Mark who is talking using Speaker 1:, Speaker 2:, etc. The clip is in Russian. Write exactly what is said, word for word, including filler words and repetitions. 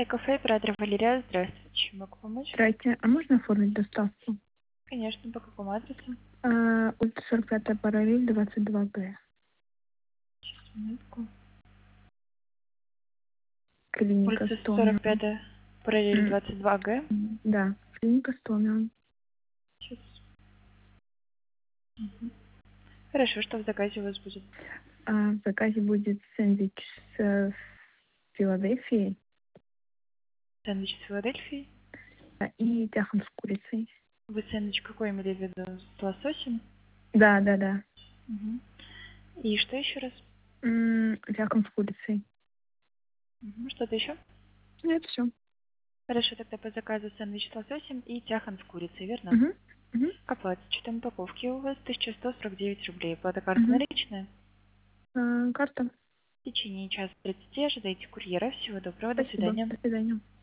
Speaker 1: Кафе, оператор Валерия. Здравствуйте. Чем могу помочь?
Speaker 2: Здрасте, а можно оформить доставку?
Speaker 1: Конечно, по какому адресу?
Speaker 2: А, улица сорок пятая параллель, двадцать два Г.
Speaker 1: Сейчас, минутку.
Speaker 2: Клиника
Speaker 1: Улица
Speaker 2: Стомиум.
Speaker 1: сорок пятая, параллель
Speaker 2: М,
Speaker 1: двадцать два Г.
Speaker 2: Да, клиника Стомиум.
Speaker 1: Сейчас. Мгм. Хорошо, что в заказе у вас будет?
Speaker 2: А, в заказе будет сэндвич с э, Филадельфией
Speaker 1: Сэндвич с Филадельфией.
Speaker 2: а, и тяхом с курицей.
Speaker 1: Вы сэндвич какой имели в виду? С лососем?
Speaker 2: Да, да, да.
Speaker 1: Мгм. И что еще раз?
Speaker 2: М, Тяхом с курицей.
Speaker 1: Мгм. Что-то еще?
Speaker 2: Нет, все.
Speaker 1: Хорошо, тогда по заказу сэндвич с лососем и тяхан с курицей, верно?
Speaker 2: Угу. Угу.
Speaker 1: Оплата с учетом упаковки у вас тысяча сто сорок девять рублей. Оплата карты
Speaker 2: Угу.
Speaker 1: наличная.
Speaker 2: А, карта.
Speaker 1: В течение часа тридцати ожидайте курьера. Всего доброго, до
Speaker 2: Спасибо.
Speaker 1: свидания.
Speaker 2: До свидания.